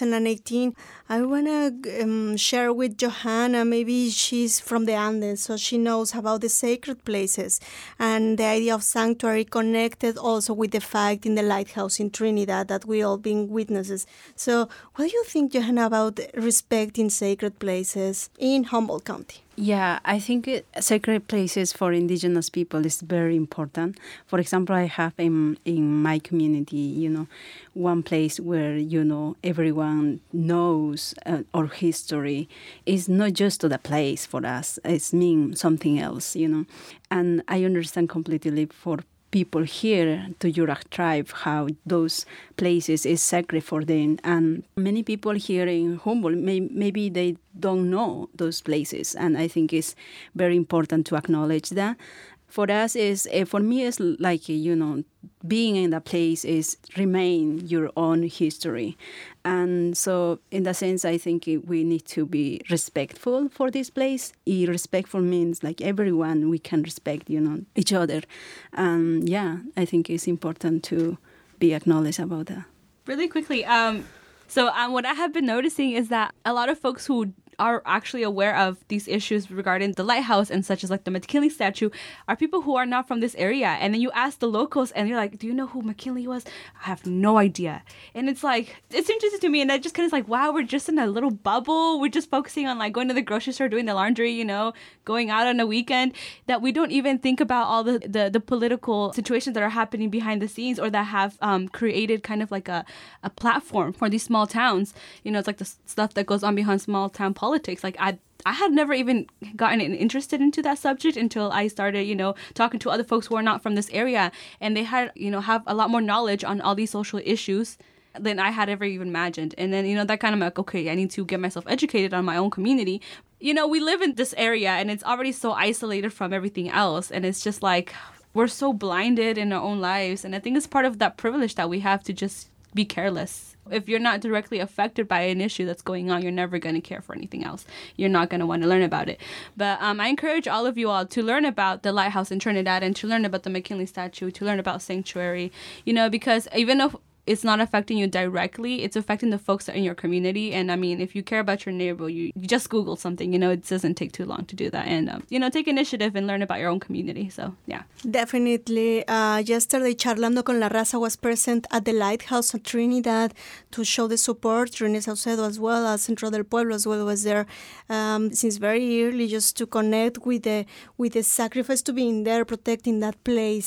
2018. I want to share with Johanna, maybe she's from the Andes, so she knows about the sacred places and the idea of sanctuary connected also with the fact in the lighthouse in Trinidad that we all been witnesses. So what do you think, Johanna, about respecting sacred places in Humboldt County? Yeah, I think sacred places for indigenous people is very important. For example, I have in my community, one place where, everyone knows our history is not just to the place for us. It's mean something else, And I understand completely for people here to Yurok tribe, how those places is sacred for them. And many people here in Humboldt, maybe they don't know those places. And I think it's very important to acknowledge that. For us, for me, it's like, being in that place is remain your own history. And so in that sense, I think we need to be respectful for this place. Respectful means like everyone, we can respect, each other. And I think it's important to be acknowledged about that. Really quickly, what I have been noticing is that a lot of folks who are actually aware of these issues regarding the lighthouse and such as like the McKinley statue are people who are not from this area. And then you ask the locals and you're like, do you know who McKinley was? I have no idea. And it's like, it's interesting to me. And I just kind of like, wow, we're just in a little bubble. We're just focusing on like going to the grocery store, doing the laundry, going out on a weekend, that we don't even think about all the political situations that are happening behind the scenes or that have created kind of like a platform for these small towns. It's like the stuff that goes on behind small town politics. Like I had never even gotten interested into that subject until I started, talking to other folks who are not from this area, and they had, have a lot more knowledge on all these social issues than I had ever even imagined. And then, that kind of like, okay, I need to get myself educated on my own community. We live in this area and it's already so isolated from everything else. And it's just like, we're so blinded in our own lives. And I think it's part of that privilege that we have to just be careless. If you're not directly affected by an issue that's going on, you're never going to care for anything else. You're not going to want to learn about it. But I encourage all of you all to learn about the lighthouse in Trinidad and to learn about the McKinley statue, to learn about Sanctuary, because even though it's not affecting you directly, it's affecting the folks that are in your community. And if you care about your neighbor, you just Google something, it doesn't take too long to do that. And, take initiative and learn about your own community. So, yeah. Definitely. Yesterday, Charlando con la Raza was present at the Lighthouse of Trinidad to show the support. René Saucedo as well as Centro del Pueblo as well was there since very early, just to connect with the sacrifice to being there, protecting that place.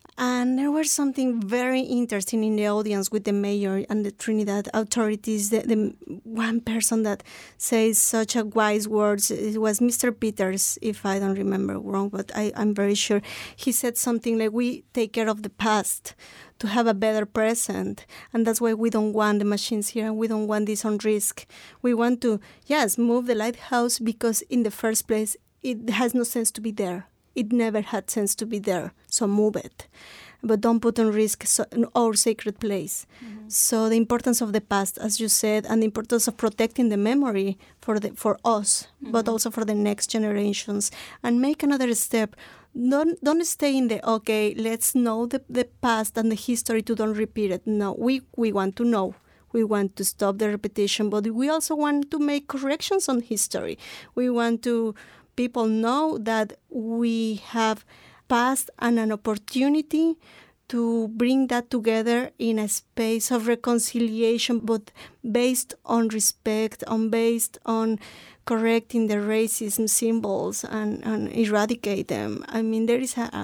And there was something very interesting in the audience with the mayor and the Trinidad authorities. The one person that says such a wise words, it was Mr. Peters, if I don't remember wrong, but I'm very sure. He said something like, we take care of the past to have a better present. And that's why we don't want the machines here and we don't want this on risk. We want to, yes, move the lighthouse because in the first place, it has no sense to be there. It never had sense to be there, so move it. But don't put on risk our sacred place. Mm-hmm. So the importance of the past, as you said, and the importance of protecting the memory for us, mm-hmm. but also for the next generations. And make another step. Don't stay in the, okay, let's know the past and the history to don't repeat it. No, we want to know. We want to stop the repetition, but we also want to make corrections on history. We want to people know that we have past and an opportunity to bring that together in a space of reconciliation, but based on respect, based on correcting the racism symbols and eradicate them. I mean, there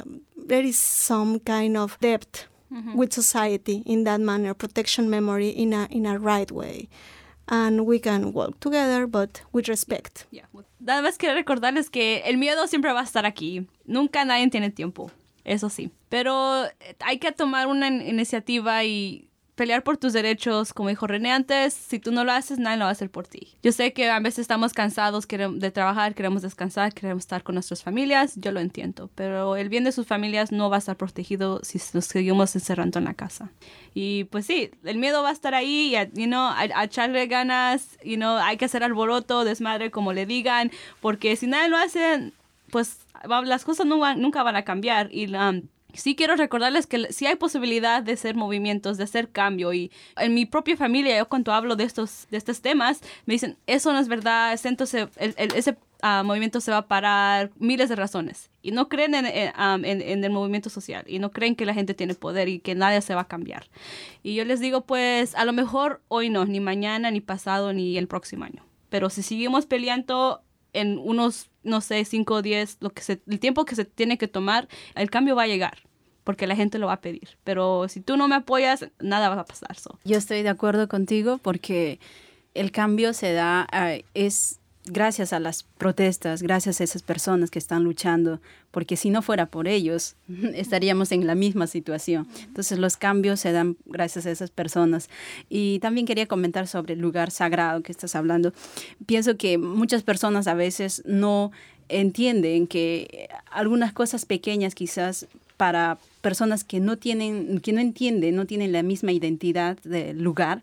is some kind of depth mm-hmm. with society in that manner, protection memory in a right way. And we can work together, but with respect. Yeah. Nada más quiero recordarles que el miedo siempre va a estar aquí. Nunca nadie tiene tiempo, eso sí. Pero hay que tomar una iniciativa y pelear por tus derechos. Como dijo René antes, si tú no lo haces, nadie lo va a hacer por ti. Yo sé que a veces estamos cansados de trabajar, queremos descansar, queremos estar con nuestras familias. Yo lo entiendo. Pero el bien de sus familias no va a estar protegido si nos seguimos encerrando en la casa. Y pues sí, el miedo va a estar ahí y a echarle ganas, hay que hacer alboroto, desmadre, como le digan, porque si nadie lo hace, pues las cosas nunca van a cambiar. Y sí quiero recordarles que sí hay posibilidad de hacer movimientos, de hacer cambio. Y en mi propia familia, yo cuando hablo de estos temas, me dicen, eso no es verdad, entonces ese movimiento se va a parar, miles de razones. Y no creen en el movimiento social. Y no creen que la gente tiene poder y que nadie se va a cambiar. Y yo les digo, pues, a lo mejor hoy no, ni mañana, ni pasado, ni el próximo año. Pero si seguimos peleando en unos, 5 o 10, el tiempo que se tiene que tomar, el cambio va a llegar. Porque la gente lo va a pedir. Pero si tú no me apoyas, nada va a pasar. Yo estoy de acuerdo contigo porque el cambio se da, es gracias a las protestas, gracias a esas personas que están luchando, porque si no fuera por ellos, estaríamos en la misma situación. Entonces los cambios se dan gracias a esas personas. Y también quería comentar sobre el lugar sagrado que estás hablando. Pienso que muchas personas a veces no entienden que algunas cosas pequeñas quizás para personas que no entienden, no tienen la misma identidad del lugar,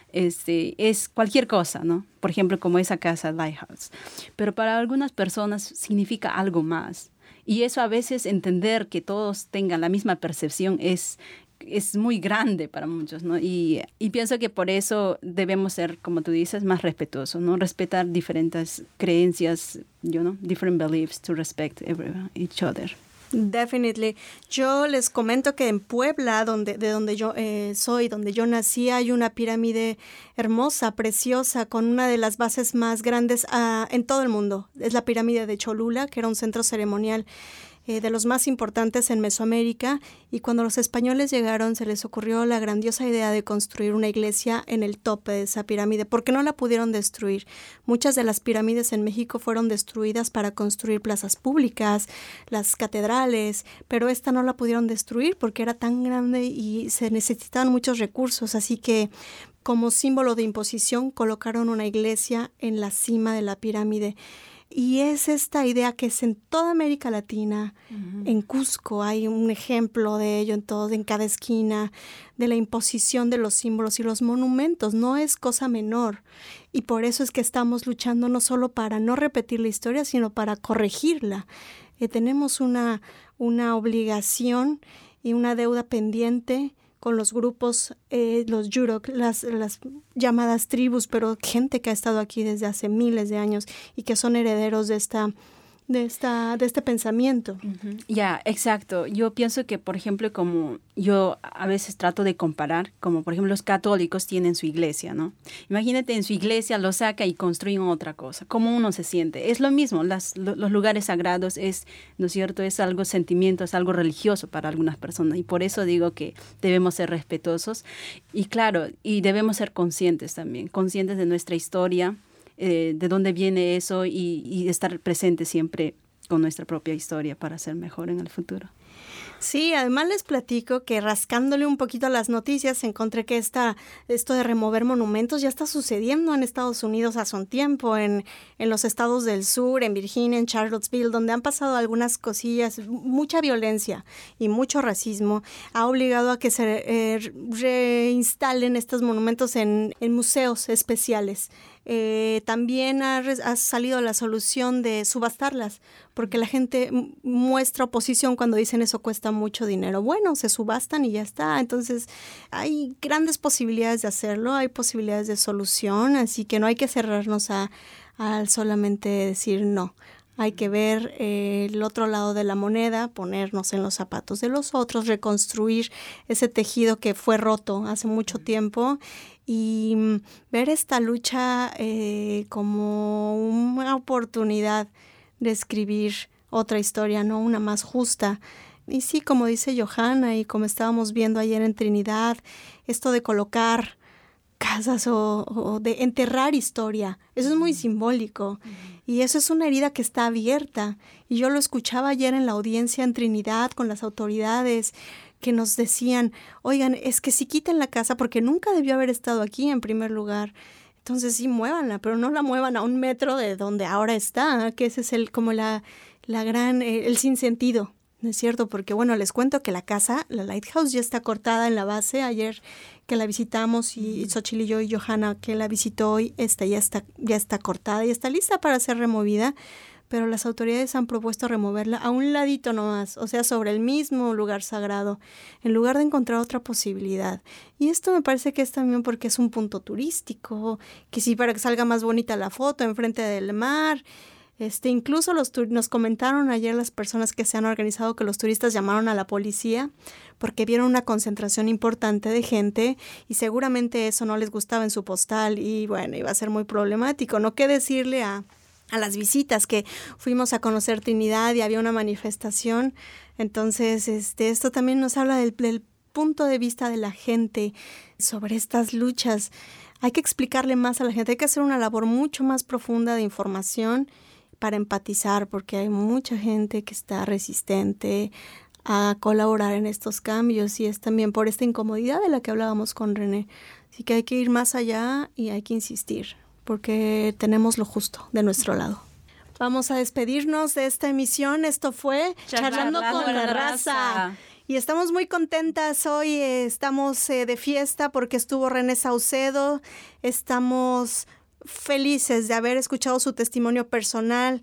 es cualquier cosa, ¿no? Por ejemplo, como esa casa Lighthouse. Pero para algunas personas significa algo más. Y eso a veces entender que todos tengan la misma percepción es muy grande para muchos, ¿no? Y pienso que por eso debemos ser, como tú dices, más respetuosos, ¿no? Respetar diferentes creencias, different beliefs, to respect each other. Definitely. Yo les comento que en Puebla, de donde yo soy, donde yo nací, hay una pirámide hermosa, preciosa, con una de las bases más grandes en todo el mundo. Es la pirámide de Cholula, que era un centro ceremonial de los más importantes en Mesoamérica, y cuando los españoles llegaron se les ocurrió la grandiosa idea de construir una iglesia en el tope de esa pirámide, porque no la pudieron destruir. Muchas de las pirámides en México fueron destruidas para construir plazas públicas, las catedrales, pero esta no la pudieron destruir porque era tan grande y se necesitaban muchos recursos, así que como símbolo de imposición colocaron una iglesia en la cima de la pirámide. Y es esta idea que es en toda América Latina, uh-huh. En Cusco hay un ejemplo de ello en cada esquina, de la imposición de los símbolos y los monumentos, no es cosa menor. Y por eso es que estamos luchando no solo para no repetir la historia, sino para corregirla. Tenemos una obligación y una deuda pendiente con los grupos, los Yurok, las llamadas tribus, pero gente que ha estado aquí desde hace miles de años y que son herederos de esta de este pensamiento. Ya, exacto. Yo pienso que, por ejemplo, como yo a veces trato de comparar, como por ejemplo los católicos tienen su iglesia, ¿no? Imagínate, en su iglesia lo saca y construyen otra cosa. ¿Cómo uno se siente? Es lo mismo, los lugares sagrados es, ¿no es cierto? Es algo sentimiento, es algo religioso para algunas personas, y por eso digo que debemos ser respetuosos y claro, y debemos ser conscientes también, conscientes de nuestra historia, de dónde viene eso y estar presente siempre con nuestra propia historia para ser mejor en el futuro. Sí, además les platico que rascándole un poquito a las noticias encontré que esto de remover monumentos ya está sucediendo en Estados Unidos hace un tiempo, en los estados del sur, en Virginia, en Charlottesville, donde han pasado algunas cosillas, mucha violencia y mucho racismo, ha obligado a que se reinstalen estos monumentos en museos especiales. También ha salido la solución de subastarlas, porque la gente muestra oposición cuando dicen eso cuesta mucho dinero. Bueno, se subastan y ya está. Entonces, hay grandes posibilidades de hacerlo, hay posibilidades de solución, así que no hay que cerrarnos a solamente decir no. Hay que ver el otro lado de la moneda, ponernos en los zapatos de los otros, reconstruir ese tejido que fue roto hace mucho tiempo y ver esta lucha como una oportunidad de escribir otra historia, ¿no? Una más justa. Y sí, como dice Johanna y como estábamos viendo ayer en Trinidad, esto de colocar casas o de enterrar historia, eso es muy simbólico y eso es una herida que está abierta, y yo lo escuchaba ayer en la audiencia en Trinidad con las autoridades que nos decían, oigan, es que si quiten la casa porque nunca debió haber estado aquí en primer lugar, entonces sí, muévanla, pero no la muevan a 1 metro de donde ahora está, que ese es como la gran, el sinsentido, ¿no es cierto? Porque bueno, les cuento que la casa, la Lighthouse, ya está cortada en la base. Ayer que la visitamos y Xochitl y yo y Johanna que la visitó hoy, ya está cortada y está lista para ser removida, pero las autoridades han propuesto removerla a un ladito nomás, o sea, sobre el mismo lugar sagrado, en lugar de encontrar otra posibilidad. Y esto me parece que es también porque es un punto turístico, que sí, para que salga más bonita la foto enfrente del mar. Incluso nos comentaron ayer las personas que se han organizado que los turistas llamaron a la policía porque vieron una concentración importante de gente y seguramente eso no les gustaba en su postal y bueno, iba a ser muy problemático. No qué decirle a las visitas que fuimos a conocer Trinidad y había una manifestación. Entonces, esto también nos habla del punto de vista de la gente sobre estas luchas. Hay que explicarle más a la gente, hay que hacer una labor mucho más profunda de información para empatizar, porque hay mucha gente que está resistente a colaborar en estos cambios y es también por esta incomodidad de la que hablábamos con René. Así que hay que ir más allá y hay que insistir, porque tenemos lo justo de nuestro lado. Vamos a despedirnos de esta emisión. Esto fue Charlando con la Raza. Y estamos muy contentas hoy, estamos de fiesta porque estuvo René Saucedo, estamos felices de haber escuchado su testimonio personal,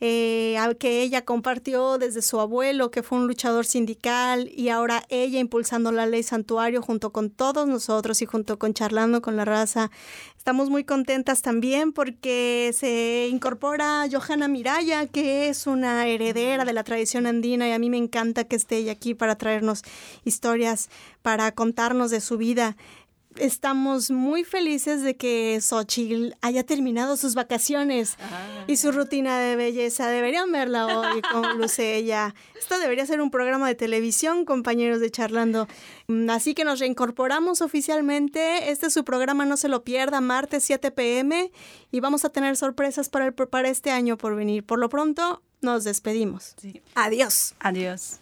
que ella compartió desde su abuelo, que fue un luchador sindical, y ahora ella impulsando la ley santuario junto con todos nosotros y junto con Charlando con la Raza. Estamos muy contentas también porque se incorpora Johanna Miraya, que es una heredera de la tradición andina, y a mí me encanta que esté ella aquí para traernos historias, para contarnos de su vida. Estamos muy felices de que Xochitl haya terminado sus vacaciones y su rutina de belleza. Deberían verla hoy, cómo luce ella. Esto debería ser un programa de televisión, compañeros de Charlando. Así que nos reincorporamos oficialmente. Este es su programa, no se lo pierda, martes 7 p.m. Y vamos a tener sorpresas para este año por venir. Por lo pronto, nos despedimos. Sí. Adiós. Adiós.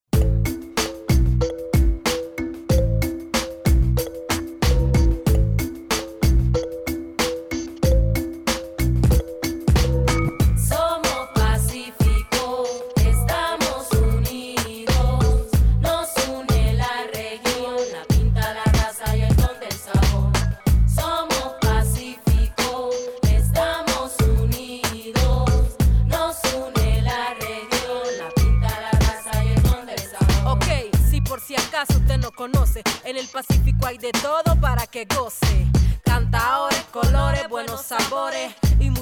En el Pacífico hay de todo para que goce. Cantaores, colores, buenos sabores y muchos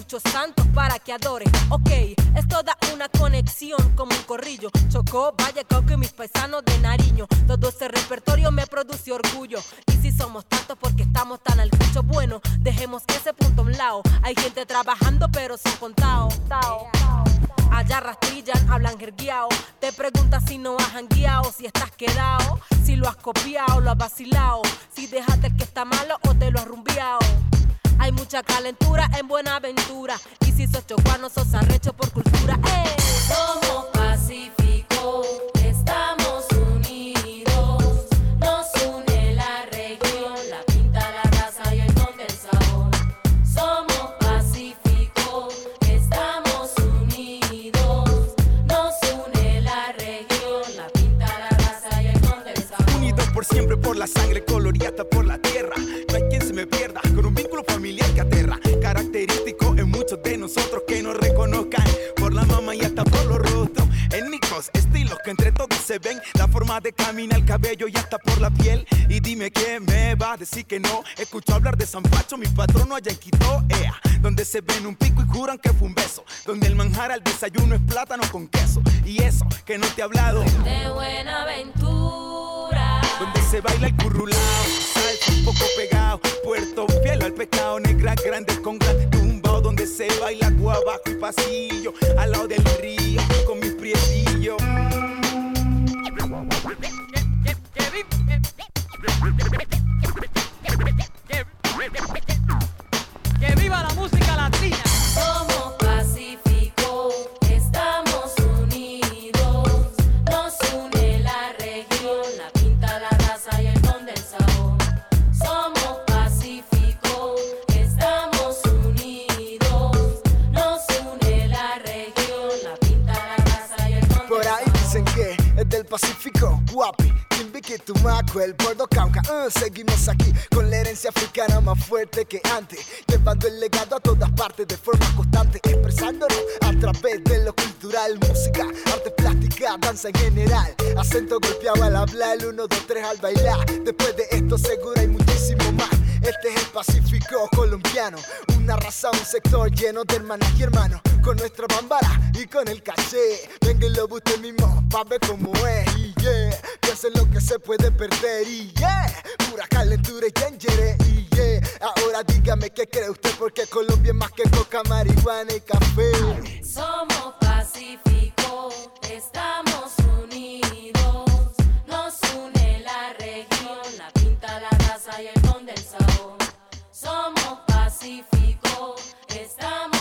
muchos santos para que adore. Ok, es toda una conexión como un corrillo. Chocó, Valle, Cauca y mis paisanos de Nariño. Todo ese repertorio me produce orgullo. Y si somos tantos porque estamos tan al cucho, bueno, dejemos ese punto a un lado. Hay gente trabajando pero son contados. Allá rastrillan, hablan jergueao. Te preguntas si no has jangueao, si estás quedado, si lo has copiado, lo has vacilado, si dejaste el que está malo o te lo has rumbeado. Hay mucha calentura en Buenaventura. Y si sos chocuano, sos arrecho por cultura. Somos pacíficos, estamos unidos. Nos une la región, la pinta, la raza y el don del sabor. Somos pacíficos, estamos unidos. Nos une la región, la pinta, la raza y el don del sabor. Unidos por siempre, por la sangre colorida, por la tierra. No hay quien se me pierda, con un vínculo familiar que aterra. Característico en muchos de nosotros que nos reconozcan por la mama y hasta por los rostros. Étnicos, estilos que entre todos se ven. La forma de caminar, el cabello y hasta por la piel. Y dime quién me va a decir que no. Escucho hablar de San Pacho, mi patrono allá en Quito, donde se ven un pico y juran que fue un beso. Donde el manjar al desayuno es plátano con queso. Y eso que no te he hablado de Buenaventura, donde se baila el currulao, salsa un poco pegado, Puerto Fiel al pecado, negra grande con gran tumbao, donde se baila guabajo y pasillo, al lado del río, con mis prietillos. ¡Que viva la música latina! somos pacíficos, estamos unidos. Nos une la región, la pinta, la raza y el don del sabor. Somos pacíficos, estamos unidos. Nos une la región, la pinta, la raza y el don del sabor. Por ahí dicen que es del Pacífico, guapi, Timbiquí, Tumaco, el Puerto Cauca. Seguimos aquí con la herencia africana más fuerte que antes, llevando el legado a todas partes de forma constante, expresándonos a través de lo cultural, música, arte plástica, danza en general, acento golpeado al hablar, el 1, 2, 3 al bailar. Después de esto seguro hay muchísimo más. Este es el Pacífico colombiano, una raza, un sector lleno de hermanas y hermanos, con nuestra bambara y con el caché. Venga y lo busque mismo pa' ver cómo es. Y yeah, piensa en lo que se puede perder. Y yeah, pura calentura y changere. Y yeah, ahora dígame qué cree usted, porque Colombia es más que coca, marihuana y café. Somos pacíficos, estamos unidos. Nos une la región, la pinta, la raza y el don del sabor. Somos pacíficos, estamos